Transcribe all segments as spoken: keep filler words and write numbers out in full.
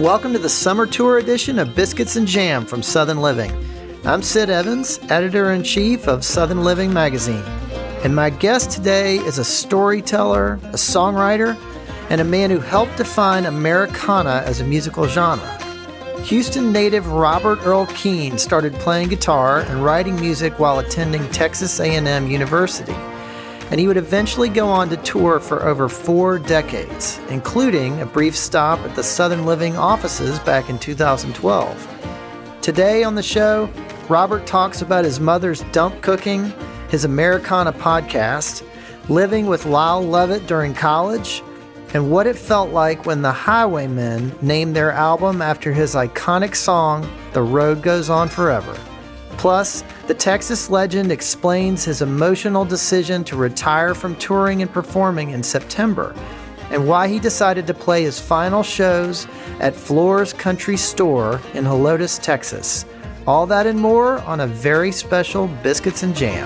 Welcome to the summer tour edition of Biscuits and Jam from Southern Living. I'm Sid Evans, editor-in-chief of Southern Living magazine. And my guest today is a storyteller, a songwriter, and a man who helped define Americana as a musical genre. Houston native Robert Earl Keen started playing guitar and writing music while attending Texas A and M University. And he would eventually go on to tour for over four decades, including a brief stop at the Southern Living offices back in two thousand twelve. Today on the show, Robert talks about his mother's dump cooking, his Americana podcast, living with Lyle Lovett during college, and what it felt like when the Highwaymen named their album after his iconic song, The Road Goes On Forever. Plus, the Texas legend explains his emotional decision to retire from touring and performing in September, and why he decided to play his final shows at Floor's Country Store in Helotes, Texas. All that and more on a very special Biscuits and Jam.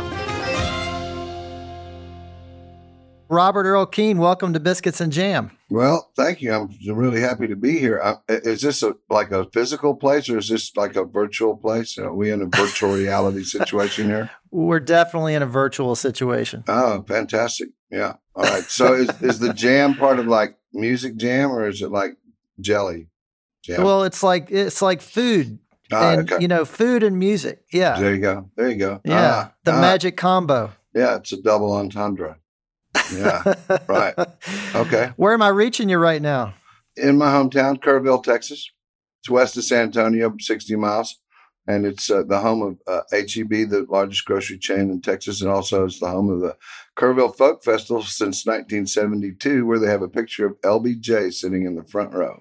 Robert Earl Keen, welcome to Biscuits and Jam. Well, thank you. I'm really happy to be here. Uh, is this a, like a physical place, or is this like a virtual place? Are we in a virtual reality situation here? We're definitely in a virtual situation. Oh, fantastic. Yeah. All right. So is, is the jam part of like music jam, or is it like jelly jam? Well, it's like it's like food. Ah, and, okay. you know, food and music. Yeah. There you go. There you go. Yeah. Ah, the ah. magic combo. Yeah. It's a double entendre. Yeah. Right. Okay. Where am I reaching you right now? In my hometown, Kerrville, Texas. It's west of San Antonio, sixty miles. And it's uh, the home of uh, H E B, the largest grocery chain in Texas. And also it's the home of the Kerrville Folk Festival since nineteen seventy-two, where they have a picture of L B J sitting in the front row.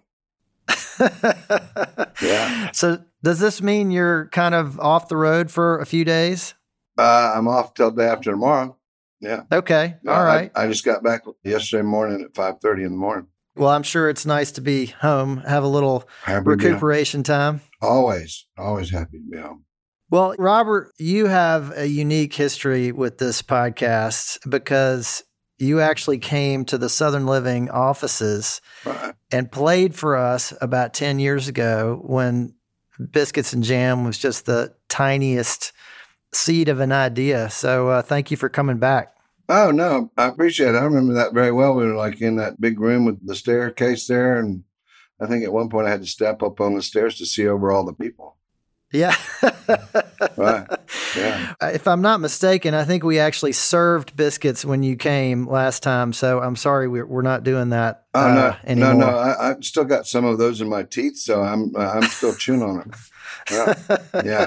Yeah. So does this mean you're kind of off the road for a few days? Uh, I'm off till day after tomorrow. Yeah. Okay. No, All right. I, I just got back yesterday morning at five thirty in the morning. Well, I'm sure it's nice to be home, have a little Happy to be home. recuperation time. Always, always happy to be home. Well, Robert, you have a unique history with this podcast because you actually came to the Southern Living offices Right. and played for us about ten years ago when Biscuits and Jam was just the tiniest seed of an idea. So uh, thank you for coming back. Oh, no, I appreciate it. I remember that very well. We were like in that big room with the staircase there. And I think at one point I had to step up on the stairs to see over all the people. Yeah. Right. Yeah. If I'm not mistaken, I think we actually served biscuits when you came last time. So I'm sorry we're, we're not doing that Oh, uh, no, anymore. no, no. I, I've still got some of those in my teeth, so I'm I'm still chewing on them. Yeah. Yeah.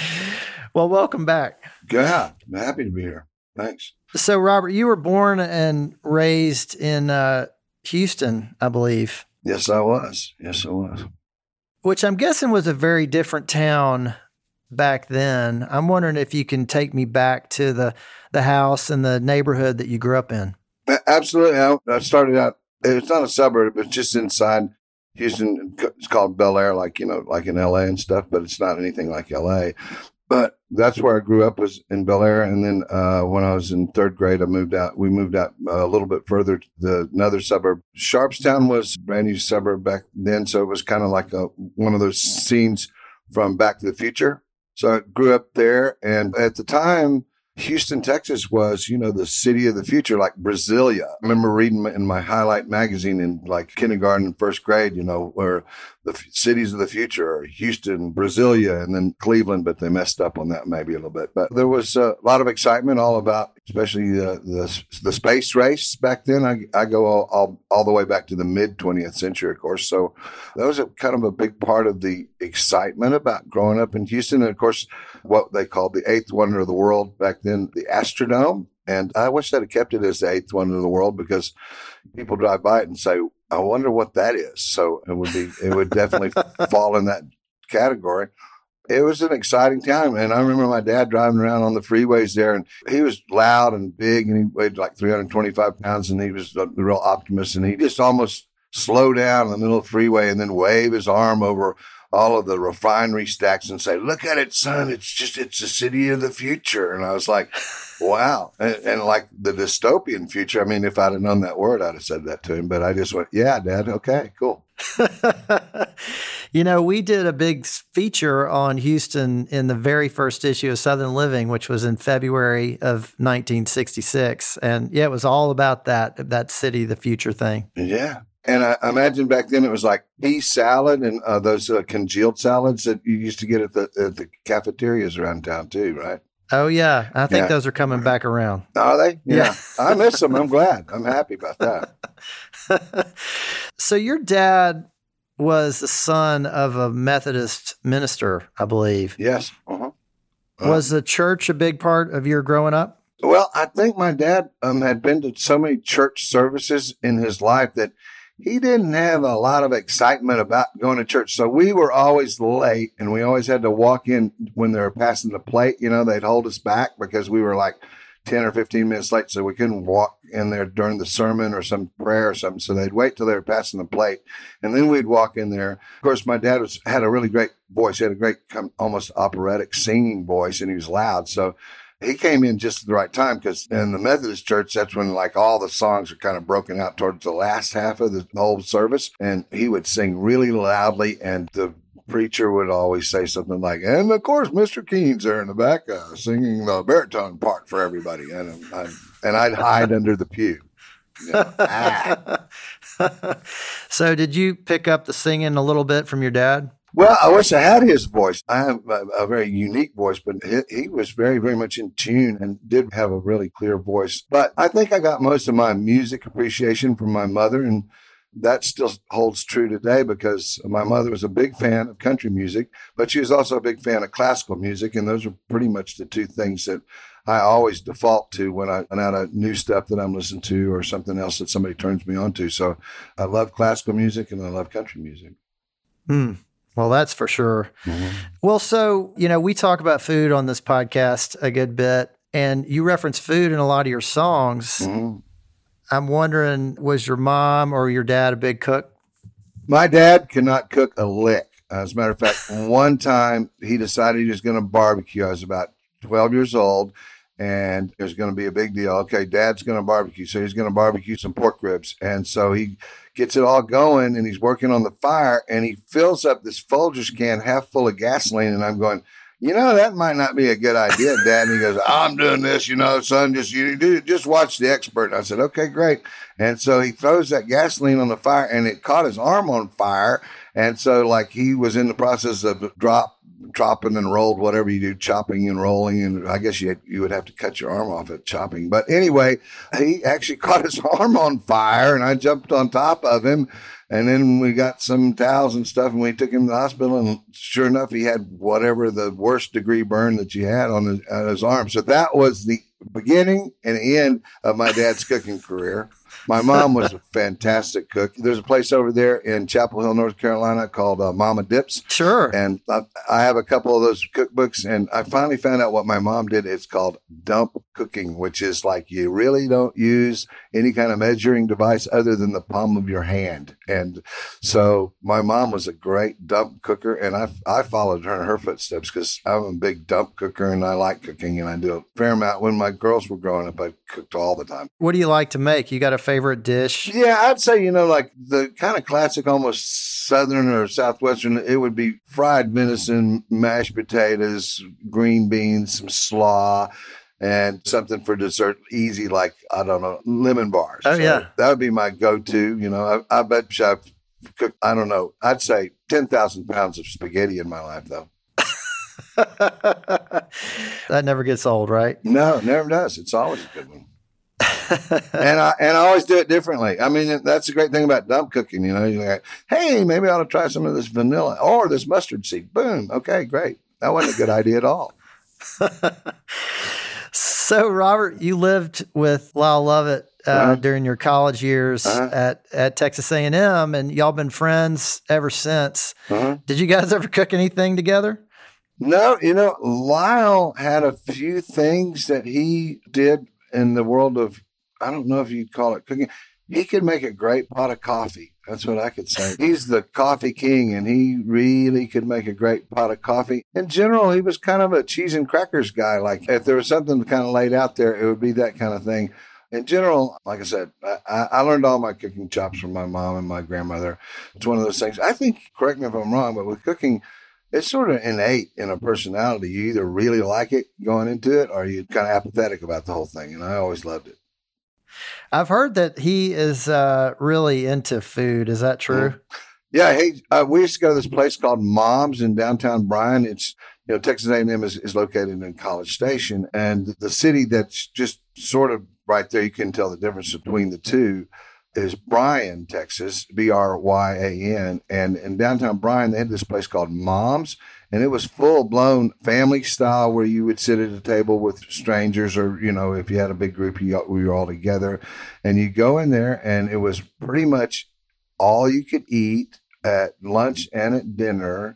Well, welcome back. Yeah. I'm happy to be here. Thanks. So, Robert, you were born and raised in uh, Houston, I believe. Yes, I was. Yes, I was. Which I'm guessing was a very different town back then. I'm wondering if you can take me back to the, the house and the neighborhood that you grew up in. Absolutely. I, I started out, it's not a suburb, it's just inside Houston. It's called Bel Air, like, you know, like in L A and stuff, but it's not anything like L A. But that's where I grew up, was in Bel Air. And then uh, when I was in third grade, I moved out. We moved out a little bit further to the, another suburb. Sharpstown was a brand new suburb back then. So it was kind of like a, one of those scenes from Back to the Future. So I grew up there. And at the time, Houston, Texas was, you know, the city of the future, like Brasilia. I remember reading in my Highlight magazine in like kindergarten and first grade, you know, where the f- cities of the future are Houston, Brasilia, and then Cleveland, but they messed up on that maybe a little bit. But there was a lot of excitement all about, especially the the, the space race back then. I, I go all, all, all the way back to the mid twentieth century, of course. So that was a kind of a big part of the excitement about growing up in Houston. And of course, what they called the eighth wonder of the world back then, the Astrodome. And I wish they'd have kept it as the eighth wonder of the world, because people drive by it and say, I wonder what that is. So it would be, it would definitely fall in that category. It was an exciting time. And I remember my dad driving around on the freeways there, and he was loud and big, and he weighed like three hundred twenty-five pounds, and he was a real optimist. And he just almost slowed down in the middle of the freeway and then wave his arm over all of the refinery stacks and say, look at it, son. It's just, it's the city of the future. And I was like, wow. And, and like the dystopian future. I mean, if I'd have known that word, I'd have said that to him. But I just went, yeah, Dad. Okay, cool. You know, we did a big feature on Houston in the very first issue of Southern Living, which was in February of nineteen sixty-six. And yeah, it was all about that, that city, the future thing. Yeah. And I imagine back then it was like pea salad and uh, those uh, congealed salads that you used to get at the, at the cafeterias around town too, right? Oh, yeah. I think yeah. those are coming back around. Are they? Yeah. yeah. I miss them. I'm glad. I'm happy about that. So your dad was the son of a Methodist minister, I believe. Yes. Uh-huh. Uh-huh. Was the church a big part of your growing up? Well, I think my dad um, had been to so many church services in his life that he didn't have a lot of excitement about going to church. So we were always late, and we always had to walk in when they were passing the plate. You know, they'd hold us back because we were like ten or fifteen minutes late, so we couldn't walk in there during the sermon or some prayer or something. So they'd wait till they were passing the plate, and then we'd walk in there. Of course, my dad was had a really great voice. He had a great, almost operatic singing voice, and he was loud. So he came in just at the right time, because in the Methodist church, that's when like all the songs are kind of broken out towards the last half of the whole service. And he would sing really loudly, and the preacher would always say something like, and of course, Mister Keen's there in the back uh, singing the baritone part for everybody. And, I, and I'd hide under the pew. You know, ah. So did you pick up the singing a little bit from your dad? Well, I wish I had his voice. I have a, a very unique voice, but he, he was very, very much in tune and did have a really clear voice. But I think I got most of my music appreciation from my mother, and that still holds true today, because my mother was a big fan of country music, but she was also a big fan of classical music. And those are pretty much the two things that I always default to when I run out of new stuff that I'm listening to or something else that somebody turns me on to. So I love classical music and I love country music. Hmm. Well, that's for sure. Mm-hmm. Well, so, you know, we talk about food on this podcast a good bit, and you reference food in a lot of your songs. Mm-hmm. I'm wondering, was your mom or your dad a big cook? My dad cannot cook a lick. As a matter of fact, one time he decided he was going to barbecue. I was about twelve years old, and it was going to be a big deal. Okay, Dad's going to barbecue, so he's going to barbecue some pork ribs. And so he gets it all going, and he's working on the fire, and he fills up this Folgers can half full of gasoline, and I'm going, you know, that might not be a good idea, Dad. And he goes, I'm doing this, you know, son, just you do, just watch the expert. And I said, okay, great. And so he throws that gasoline on the fire, and it caught his arm on fire. And so like he was in the process of drop, chopping and rolled, whatever you do, chopping and rolling. And I guess you had, you would have to cut your arm off at chopping. But anyway, he actually caught his arm on fire, and I jumped on top of him. And then we got some towels and stuff, and we took him to the hospital. And sure enough, he had whatever the worst degree burn that you had on his, on his arm. So that was the beginning and end of my dad's cooking career. My mom was a fantastic cook. There's a place over there in Chapel Hill, North Carolina called uh, Mama Dips. Sure. And I, I have a couple of those cookbooks, and I finally found out what my mom did. It's called dump cooking, which is like you really don't use any kind of measuring device other than the palm of your hand. And so my mom was a great dump cooker, and I I followed her in her footsteps because I'm a big dump cooker, and I like cooking, and I do a fair amount. When my girls were growing up, I cooked all the time. What do you like to make? You got a favorite dish? Yeah, I'd say, you know, like the kind of classic, almost Southern or Southwestern, it would be fried venison, mashed potatoes, green beans, some slaw, and something for dessert, easy, like, I don't know, lemon bars. Oh, so yeah. That would be my go-to. You know, I, I bet I've cooked, I don't know, I'd say ten thousand pounds of spaghetti in my life, though. That never gets old, right? No, it never does. It's always a good one. and I and I always do it differently. I mean, that's the great thing about dump cooking. You know, you're like, hey, maybe I ought to try some of this vanilla or this mustard seed. Boom. Okay, great. That wasn't a good idea at all. So, Robert, you lived with Lyle Lovett uh, uh-huh. during your college years uh-huh. at, at Texas A and M, and y'all been friends ever since. Uh-huh. Did you guys ever cook anything together? No, you know, Lyle had a few things that he did in the world of, I don't know if you'd call it cooking. He could make a great pot of coffee. That's what I could say. He's the coffee king, and he really could make a great pot of coffee. In general, he was kind of a cheese and crackers guy. Like if there was something kind of laid out there, it would be that kind of thing. in general, like I said, I, I learned all my cooking chops from my mom and my grandmother. It's one of those things. I think, correct me if I'm wrong, but with cooking, it's sort of innate in a personality. You either really like it going into it or you're kind of apathetic about the whole thing. And I always loved it. I've heard that he is uh, really into food. Is that true? Mm-hmm. Yeah. Hey, uh, we used to go to this place called Mom's in downtown Bryan. It's, you know, Texas A and M is, is located in College Station, and the city that's just sort of right there, you can tell the difference between the two, is Bryan, Texas, B R Y A N. And in downtown Bryan, they had this place called Mom's, and it was full-blown family style where you would sit at a table with strangers, or, you know, if you had a big group, you, we were all together. And you go in there, and it was pretty much all you could eat at lunch and at dinner,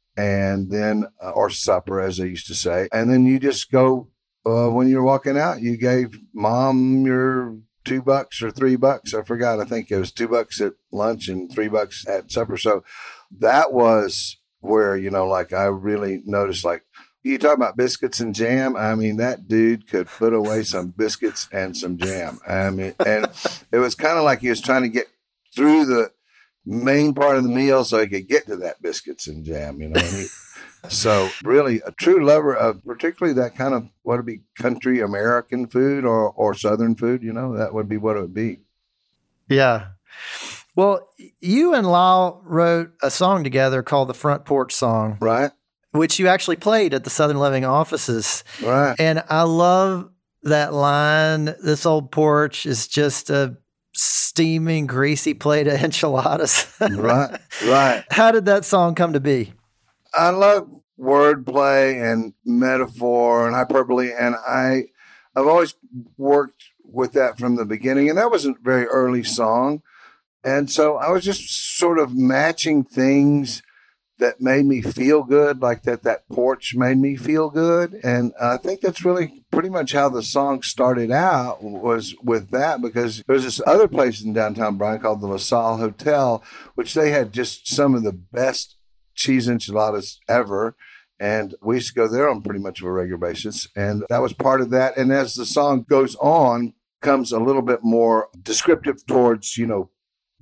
and then, uh, or supper, as they used to say. And then you just go, uh, when you're walking out, you gave mom your two bucks or three bucks. I forgot. I think it was two bucks at lunch and three bucks at supper. So that was where, you know, like I really noticed, like, you talk about biscuits and jam. I mean, that dude could put away some biscuits and some jam. I mean, and it was kind of like he was trying to get through the main part of the meal so he could get to that biscuits and jam, you know. And he, so really a true lover of particularly that kind of, what would be country American food or, or Southern food, you know, that would be what it would be. Yeah. Well, you and Lyle wrote a song together called The Front Porch Song. Right. Which you actually played at the Southern Living offices. Right. And I love that line, this old porch is just a steaming, greasy plate of enchiladas. Right, right. How did that song come to be? I love wordplay and metaphor and hyperbole, and I, I've always worked with that from the beginning, and that was a very early song. And so I was just sort of matching things that made me feel good, like that that porch made me feel good. And I think that's really pretty much how the song started out, was with that, because there's this other place in downtown Bryan called the LaSalle Hotel, which they had just some of the best cheese enchiladas ever. And we used to go there on pretty much of a regular basis. And that was part of that. And as the song goes on, comes a little bit more descriptive towards, you know,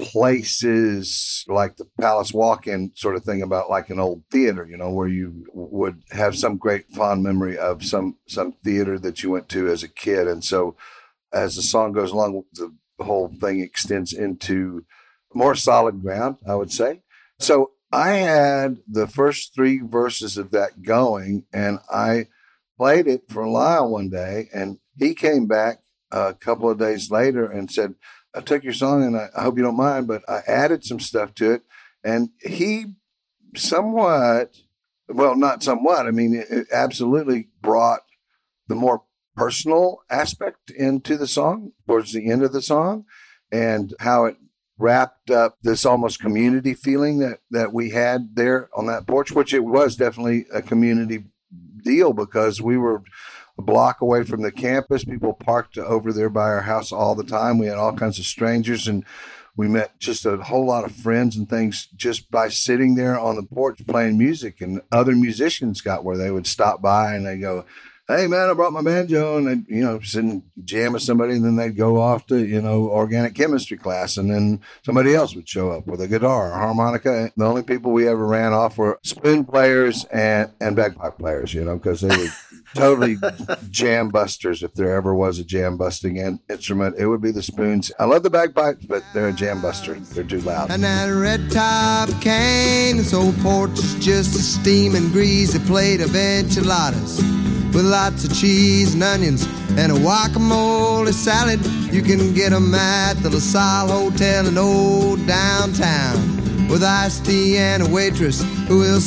places like the Palace Walk-In sort of thing, about like an old theater, you know, where you would have some great fond memory of some some theater that you went to as a kid. And so as the song goes along, the whole thing extends into more solid ground, I would say. So I had the first three verses of that going, and I played it for Lyle one day, and he came back a couple of days later and said, I took your song and I, I hope you don't mind, but I added some stuff to it. And he somewhat, well, not somewhat, I mean, it, it absolutely brought the more personal aspect into the song towards the end of the song, and how it wrapped up this almost community feeling that, that we had there on that porch, which it was definitely a community deal, because we were a block away from the campus. People parked over there by our house all the time. We had all kinds of strangers, and we met just a whole lot of friends and things just by sitting there on the porch playing music. And other musicians got where they would stop by and they go, hey man, I brought my banjo, and they'd, you know, sit and jam with somebody, and then they'd go off to, you know, organic chemistry class, and then somebody else would show up with a guitar or harmonica. The only people we ever ran off were spoon players and, and bagpipe players, you know, because they were totally jam busters. If there ever was a jam busting instrument, it would be the spoons. I love the bagpipes, but they're a jam buster. They're too loud. And that red top cane, this old porch is just a steaming greasy plate of enchiladas with lots of cheese and onions and a guacamole salad. You can get them at the LaSalle Hotel in old downtown, with iced tea and a waitress who will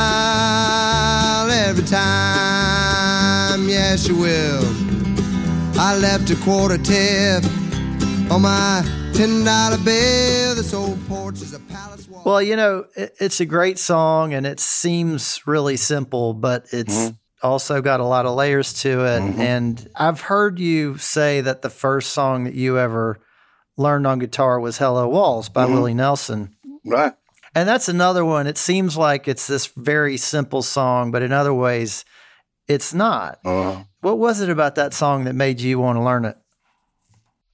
smile every time. Yes, she will. I left a quarter tip on my ten dollar bill. This old porch is a palace wall. Well, you know, it, it's a great song, and it seems really simple, but it's mm-hmm. also got a lot of layers to it. Mm-hmm. And I've heard you say that the first song that you ever learned on guitar was Hello Walls by mm-hmm. Willie Nelson. Right. And that's another one. It seems like it's this very simple song, but in other ways, it's not. Uh-huh. What was it about that song that made you want to learn it?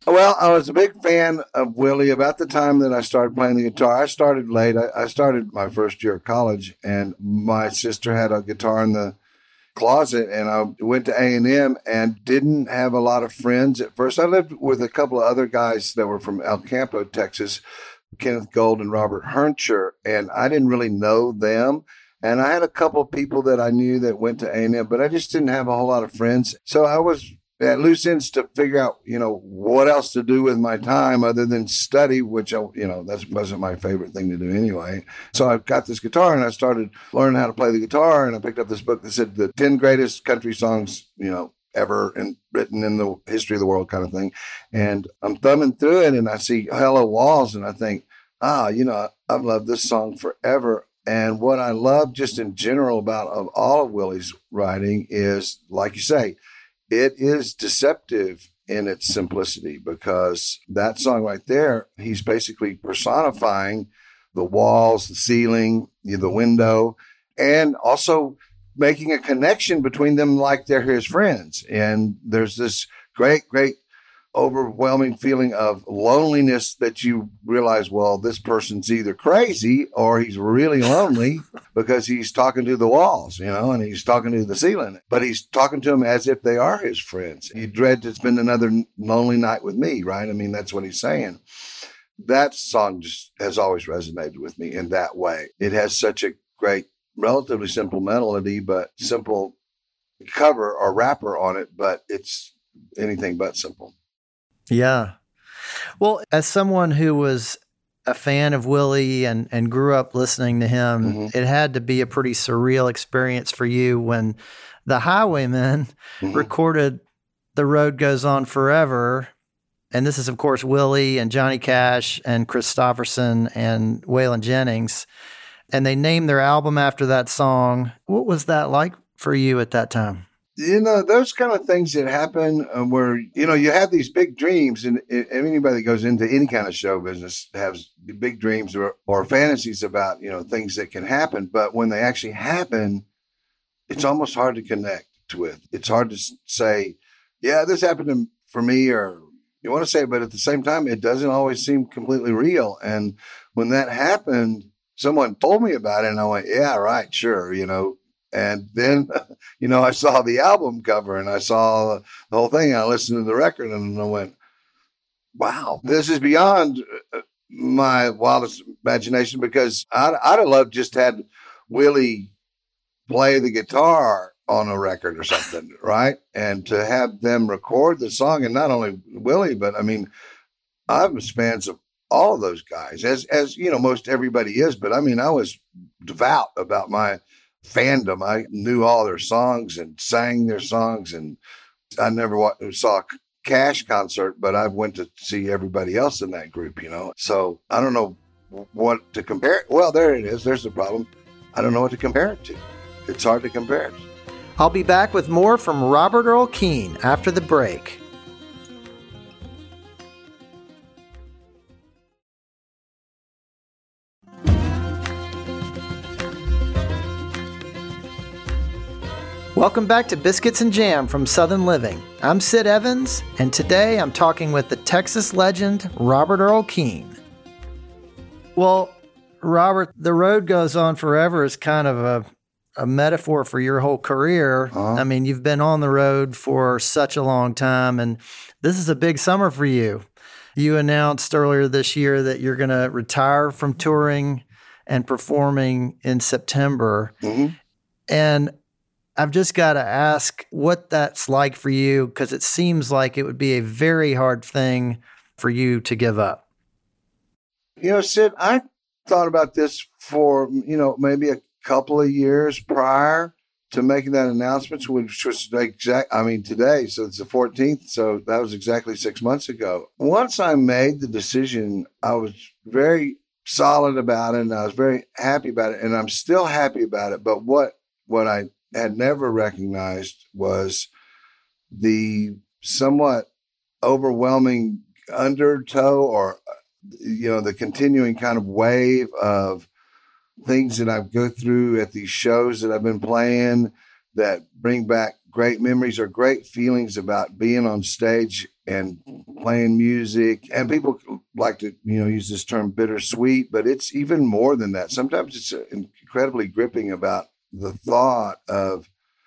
Well, I was a big fan of Willie about the time that I started playing the guitar. I started late. I, I started my first year of college, and my sister had a guitar in the closet, and I went to A and M and didn't have a lot of friends at first. I lived with a couple of other guys that were from El Campo, Texas, Kenneth Gold and Robert Herncher, and I didn't really know them. And I had a couple of people that I knew that went to A and M, but I just didn't have a whole lot of friends. So I was at loose ends to figure out, you know, what else to do with my time other than study, which, I, you know, that wasn't my favorite thing to do anyway. So I got this guitar and I started learning how to play the guitar. And I picked up this book that said the ten greatest country songs, you know, ever and written in the history of the world kind of thing. And I'm thumbing through it and I see Hello Walls and I think, ah, you know, I've loved this song forever. And what I love just in general about of all of Willie's writing is, like you say, it is deceptive in its simplicity, because that song right there, he's basically personifying the walls, the ceiling, the window, and also making a connection between them like they're his friends. And there's this great, great overwhelming feeling of loneliness that you realize, well, this person's either crazy or he's really lonely because he's talking to the walls, you know, and he's talking to the ceiling, but he's talking to them as if they are his friends. You dread to spend another lonely night with me, right? I mean, that's what he's saying. That song just has always resonated with me in that way. It has such a great, relatively simple melody, but simple cover or wrapper on it, but it's anything but simple. Yeah. Well, as someone who was a fan of Willie and, and grew up listening to him, mm-hmm. it had to be a pretty surreal experience for you when the Highwaymen mm-hmm. recorded The Road Goes On Forever. And this is, of course, Willie and Johnny Cash and Christopherson and Waylon Jennings. And they named their album after that song. What was that like for you at that time? You know, those kind of things that happen uh, where, you know, you have these big dreams, and, and anybody that goes into any kind of show business has big dreams or, or fantasies about, you know, things that can happen. But when they actually happen, it's almost hard to connect with. It's hard to say, yeah, this happened to, for me, or you want to say, but at the same time, it doesn't always seem completely real. And when that happened, someone told me about it and I went, yeah, right, sure, you know. And then, you know, I saw the album cover and I saw the whole thing. And I listened to the record and I went, wow, this is beyond my wildest imagination, because I'd, I'd have loved just had Willie play the guitar on a record or something, right? And to have them record the song, and not only Willie, but I mean, I was fans of all of those guys, as, as, you know, most everybody is. But I mean, I was devout about my fandom. I knew all their songs and sang their songs, and I never wa- saw a Cash concert, but I went to see everybody else in that group, you know. So I don't know what to compare. Well, there it is. There's the problem. I don't know what to compare it to. It's hard to compare it. I'll be back with more from Robert Earl Keen after the break. Welcome back to Biscuits and Jam from Southern Living. I'm Sid Evans, and today I'm talking with the Texas legend, Robert Earl Keen. Well, Robert, The Road Goes On Forever is kind of a, a metaphor for your whole career. Uh-huh. I mean, you've been on the road for such a long time, and this is a big summer for you. You announced earlier this year that you're going to retire from touring and performing in September. Mm-hmm. And I've just got to ask what that's like for you, because it seems like it would be a very hard thing for you to give up. You know, Sid, I thought about this for, you know, maybe a couple of years prior to making that announcement, which was exact. I mean, today, so it's the fourteenth. So that was exactly six months ago. Once I made the decision, I was very solid about it and I was very happy about it, and I'm still happy about it. But what, what I had never recognized was the somewhat overwhelming undertow, or, you know, the continuing kind of wave of things that I go through at these shows that I've been playing that bring back great memories or great feelings about being on stage and playing music. And people like to, you know, use this term bittersweet, but it's even more than that. Sometimes it's incredibly gripping about the thought of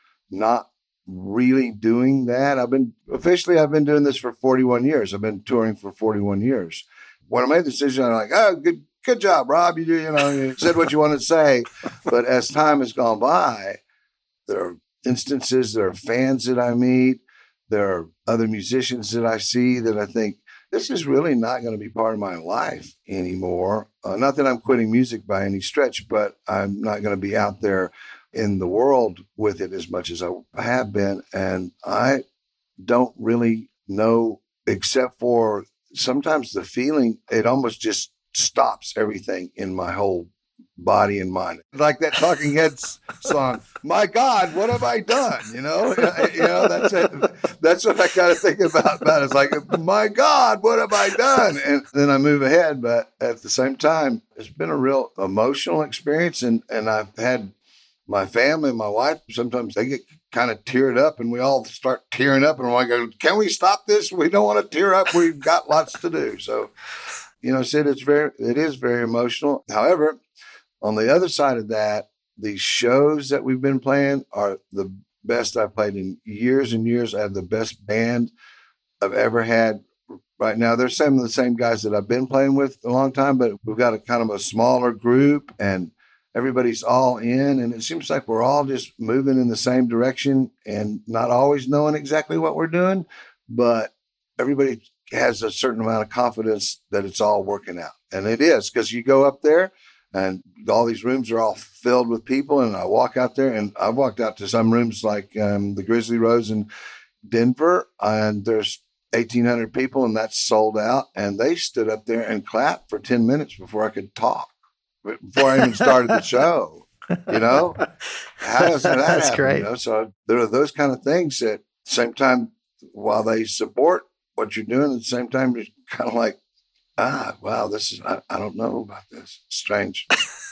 not really doing that. I've been officially, I've been doing this for forty-one years. I've been touring for forty-one years. When I made the decision, I'm like, oh, good, good job, Rob. You, you know, you said what you wanted to say. But as time has gone by, there are instances, there are fans that I meet, there are other musicians that I see that I think, this is really not going to be part of my life anymore. Uh, not that I'm quitting music by any stretch, but I'm not going to be out there in the world with it as much as I have been. And I don't really know, except for sometimes the feeling, it almost just stops everything in my whole body and mind. Like that Talking Heads song, my God, what have I done? You know, you know, that's it. That's what I kind of think about, about. It's like, my God, what have I done? And then I move ahead. But at the same time, it's been a real emotional experience. And, and I've had my family, my wife, sometimes they get kind of teared up and we all start tearing up and we're like, can we stop this? We don't want to tear up. We've got lots to do. So, you know, Sid, it's very, it is very emotional. However, on the other side of that, the shows that we've been playing are the best I've played in years and years. I have the best band I've ever had right now. There's some of the same guys that I've been playing with a long time, but we've got a kind of a smaller group and everybody's all in. And it seems like we're all just moving in the same direction and not always knowing exactly what we're doing, but everybody has a certain amount of confidence that it's all working out. And it is, because you go up there, and all these rooms are all filled with people. And I walk out there, and I walked out to some rooms like um, the Grizzly Rose in Denver, and there's eighteen hundred people, and that's sold out. And they stood up there and clapped for ten minutes before I could talk, before I even started the show. You know, how does that That's happen? great. You know? So there are those kind of things that, at the same time, while they support what you're doing, at the same time, you're kind of like, ah, wow, this is, I, I don't know about this. Strange.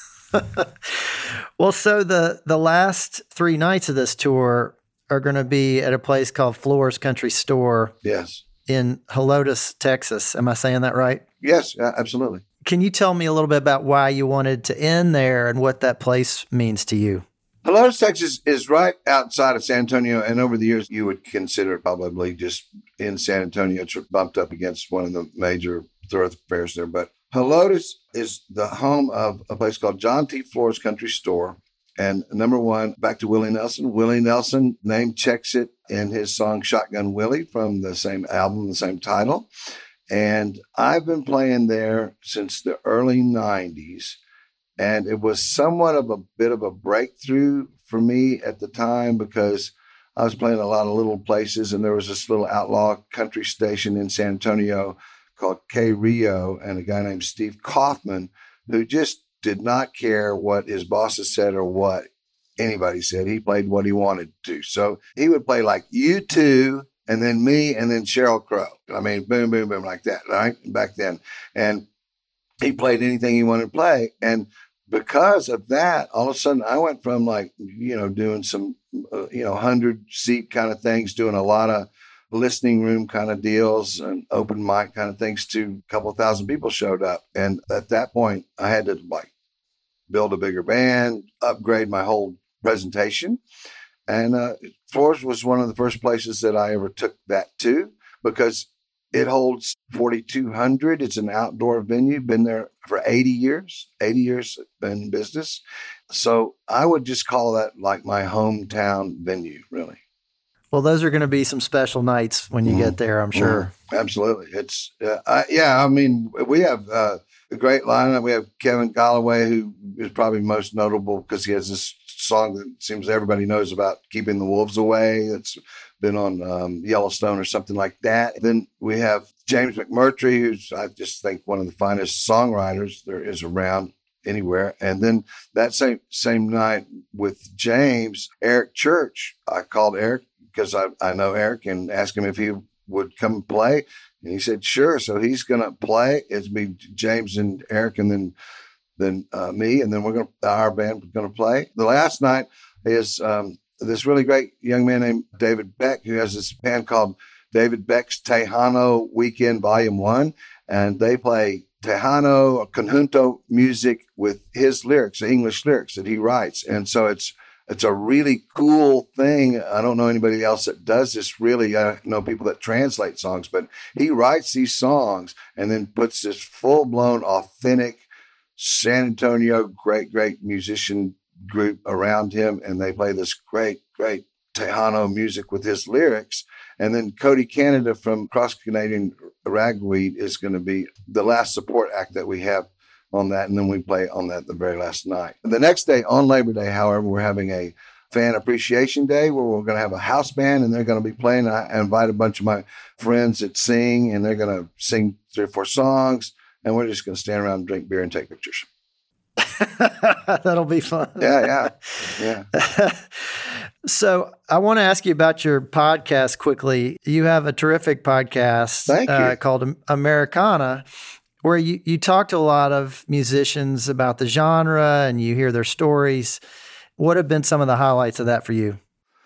Well, so the, the last three nights of this tour are going to be at a place called Floor's Country Store. Yes. In Helotes, Texas. Am I saying that right? Yes, absolutely. Can you tell me a little bit about why you wanted to end there and what that place means to you? Helotes, Texas is right outside of San Antonio, and over the years, you would consider it probably just in San Antonio. It's bumped up against one of the major thoroughfares there. But Helotes is the home of a place called John T. Floor's Country Store. And number one, back to Willie Nelson. Willie Nelson name checks it in his song Shotgun Willie from the same album, the same title. And I've been playing there since the early nineties. And it was somewhat of a bit of a breakthrough for me at the time because I was playing a lot of little places, and there was this little outlaw country station in San Antonio called K Rio, and a guy named Steve Kaufman who just did not care what his bosses said or what anybody said. He played what he wanted to. So he would play like U two and then me and then Sheryl Crow. I mean, boom, boom, boom, like that, right? Back then. And he played anything he wanted to play. And because of that, all of a sudden I went from like, you know, doing some, uh, you know, hundred seat kind of things, doing a lot of listening room kind of deals and open mic kind of things to a couple thousand people showed up. And at that point I had to like build a bigger band, upgrade my whole presentation. And uh, Floor's was one of the first places that I ever took that to because it holds forty-two hundred. It's an outdoor venue. Been there for eighty years, eighty years in business. So I would just call that like my hometown venue, really. Well, those are going to be some special nights when you mm. get there, I'm sure. Mm. Absolutely. It's, uh, I, yeah, I mean, we have uh, a great lineup. We have Kevin Galloway, who is probably most notable because he has this song that seems everybody knows about, Keeping the Wolves Away. It's been on um, Yellowstone or something like that. Then we have James McMurtry, who's, I just think, one of the finest songwriters there is around anywhere. And then that same same night with James, Eric Church, I called Eric because I, I know Eric and asked him if he would come and play. And he said, sure. So he's going to play. It's me, James and Eric, and then then uh, me. And then we're going to, our band is going to play. The last night is um, this really great young man named David Beck, who has this band called David Beck's Tejano Weekend Volume One, and they play Tejano or conjunto music with his lyrics, the English lyrics that he writes. And so it's it's a really cool thing. I don't know anybody else that does this really. I know people that translate songs, but he writes these songs and then puts this full-blown, authentic San Antonio great, great musician group around him, and they play this great, great Tejano music with his lyrics. And then Cody Canada from Cross Canadian Ragweed is going to be the last support act that we have on that. And then we play on that the very last night. The next day, on Labor Day, however, we're having a Fan Appreciation Day where we're going to have a house band and they're going to be playing. I invite a bunch of my friends that sing, and they're going to sing three or four songs. And we're just going to stand around and drink beer and take pictures. That'll be fun. Yeah, yeah, yeah. So I want to ask you about your podcast quickly. You have a terrific podcast Thank you. Uh, called Americana, where you, you talk to a lot of musicians about the genre and you hear their stories. What have been some of the highlights of that for you?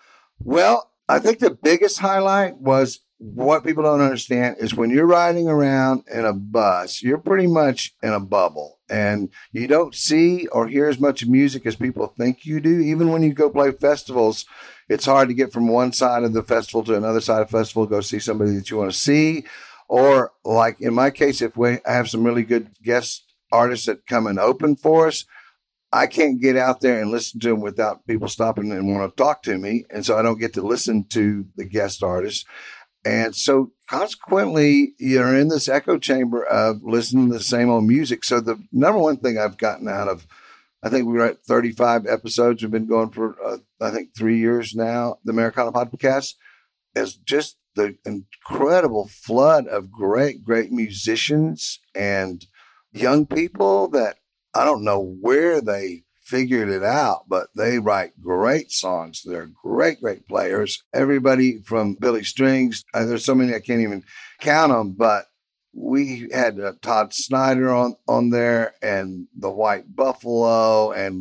Well, I think the biggest highlight was what people don't understand is when you're riding around in a bus, you're pretty much in a bubble and you don't see or hear as much music as people think you do. Even when you go play festivals, it's hard to get from one side of the festival to another side of the festival, go see somebody that you want to see. Or like in my case, if we have some really good guest artists that come and open for us, I can't get out there and listen to them without people stopping and want to talk to me. And so I don't get to listen to the guest artists. And so consequently, you're in this echo chamber of listening to the same old music. So the number one thing I've gotten out of, I think we're at thirty-five episodes. We've been going for, uh, I think, three years now, the Americana podcast, is just the incredible flood of great, great musicians and young people that I don't know where they figured it out, but they write great songs. They're great, great players. Everybody from Billy Strings, uh, there's so many I can't even count them, but we had uh, Todd Snyder on, on there, and the White Buffalo and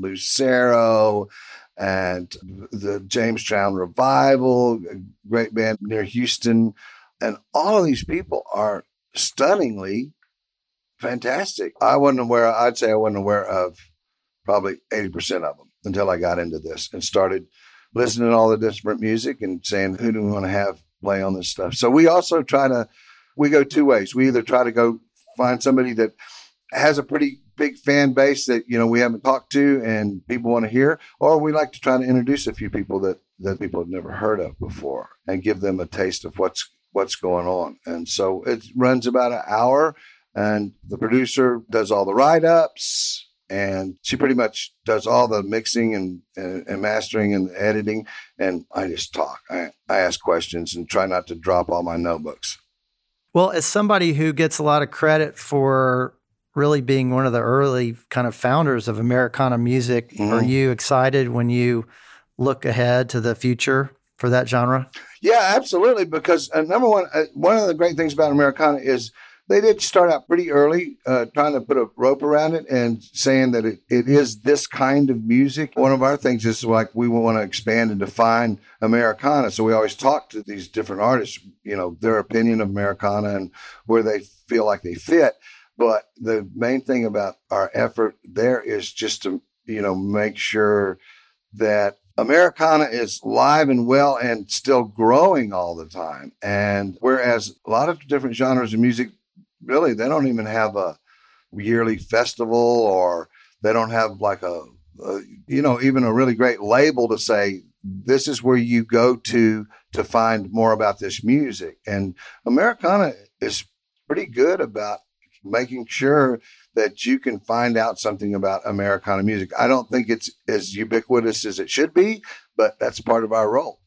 Lucero and the Jamestown Revival, a great band near Houston. And all of these people are stunningly fantastic. I wasn't aware, I'd say I wasn't aware of probably eighty percent of them until I got into this and started listening to all the different music and saying, who do we want to have play on this stuff? So we also try to, we go two ways. We either try to go find somebody that has a pretty big fan base that, you know, we haven't talked to and people want to hear, or we like to try to introduce a few people that, that people have never heard of before and give them a taste of what's, what's going on. And so it runs about an hour, and the producer does all the write-ups, and she pretty much does all the mixing and, and, and mastering and editing. And I just talk. I, I ask questions and try not to drop all my notebooks. Well, as somebody who gets a lot of credit for really being one of the early kind of founders of Americana music, mm-hmm. Are you excited when you look ahead to the future for that genre? Yeah, absolutely. Because uh, number one, uh, one of the great things about Americana is they did start out pretty early, uh, trying to put a rope around it and saying that it, it is this kind of music. One of our things is like we want to expand and define Americana. So we always talk to these different artists, you know, their opinion of Americana and where they feel like they fit. But the main thing about our effort there is just to, you know, make sure that Americana is live and well and still growing all the time. And whereas a lot of different genres of music, really, they don't even have a yearly festival, or they don't have like a, a, you know, even a really great label to say, this is where you go to to find more about this music. And Americana is pretty good about making sure that you can find out something about Americana music. I don't think it's as ubiquitous as it should be, but that's part of our role.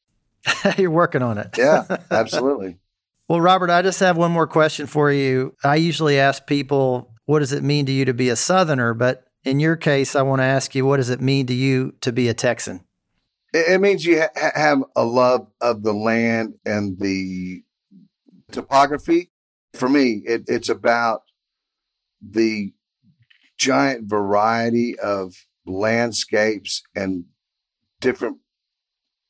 You're working on it. Yeah, absolutely. Well, Robert, I just have one more question for you. I usually ask people, what does it mean to you to be a Southerner? But in your case, I want to ask you, what does it mean to you to be a Texan? It means you ha- have a love of the land and the topography. For me, it, it's about the giant variety of landscapes and different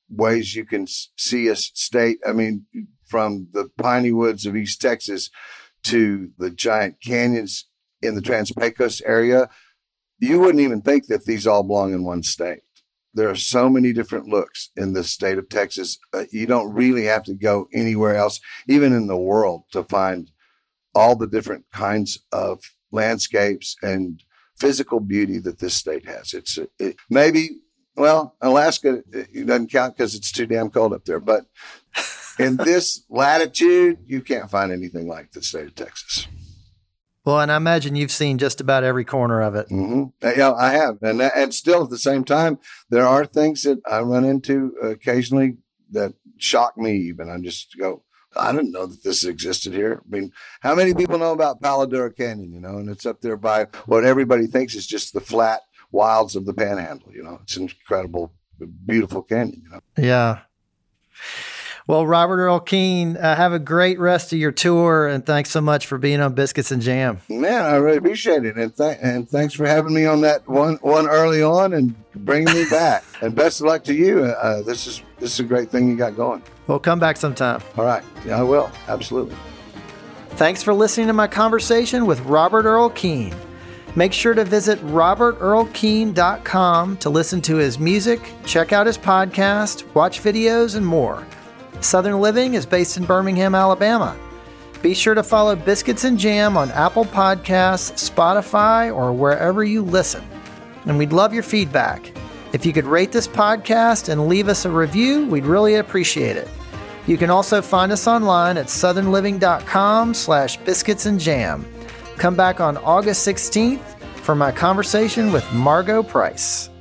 ways you can see a state. I mean, from the piney woods of East Texas to the giant canyons in the Trans-Pecos area, you wouldn't even think that these all belong in one state. There are so many different looks in the state of Texas. Uh, you don't really have to go anywhere else, even in the world, to find all the different kinds of landscapes and physical beauty that this state has. It's it, maybe, well, Alaska, it doesn't count because it's too damn cold up there. But in this latitude, you can't find anything like the state of Texas. Well, and I imagine you've seen just about every corner of it. Mm-hmm. Yeah, I have. And, and still at the same time, there are things that I run into occasionally that shock me even. I just go, I didn't know that this existed here. I mean, how many people know about Palo Duro Canyon, you know, and it's up there by what everybody thinks is just the flat wilds of the Panhandle, you know. It's an incredible, beautiful canyon, you know. Yeah. Well, Robert Earl Keen, uh, have a great rest of your tour, and thanks so much for being on Biscuits and Jam. Man, I really appreciate it, and, th- and thanks for having me on that one one early on and bringing me back. And best of luck to you. Uh, this is this is a great thing you got going. We'll come back sometime. All right. Yeah, I will. Absolutely. Thanks for listening to my conversation with Robert Earl Keen. Make sure to visit robert earl keen dot com to listen to his music, check out his podcast, watch videos, and more. Southern Living is based in Birmingham, Alabama. Be sure to follow Biscuits and Jam on Apple Podcasts, Spotify, or wherever you listen. And we'd love your feedback. If you could rate this podcast and leave us a review, we'd really appreciate it. You can also find us online at southern living dot com slash biscuits and jam. Come back on August sixteenth for my conversation with Margo Price.